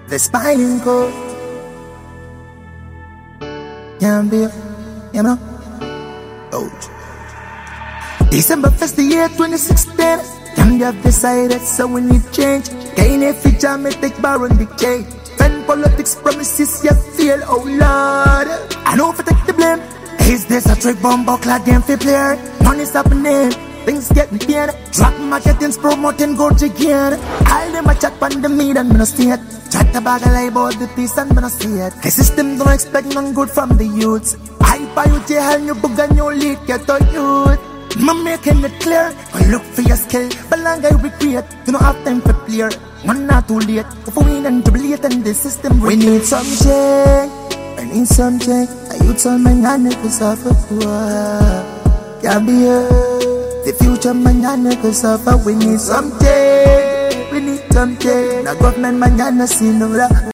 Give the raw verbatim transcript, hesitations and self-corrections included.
The spinning cord can't be, you know. Out. December first, the year twenty sixteen. Can you have decided so we need change? Gain a feature, me take baron decay. When politics promises you fail, oh Lord. I know if I take the blame. Is this a trick bomb buckler game for player? Money's happening, things getting paid. Drop marketings promoting gold again. All them a chat on the meat and me no see it. Chat about a lie about the peace and me no see it. The system don't expect none good from the youths. I buy you jail, you book and you lead, get to youth. I'm making it clear, look for your skill. But long I recreate, you don't have time for player. One not too late, if we win and jubilate and the system we need some change, we need some change. I youth all my niggas suffer poor. Can't be here, the future my niggas suffer. We need some change, we need some change. The government my niggas see no love.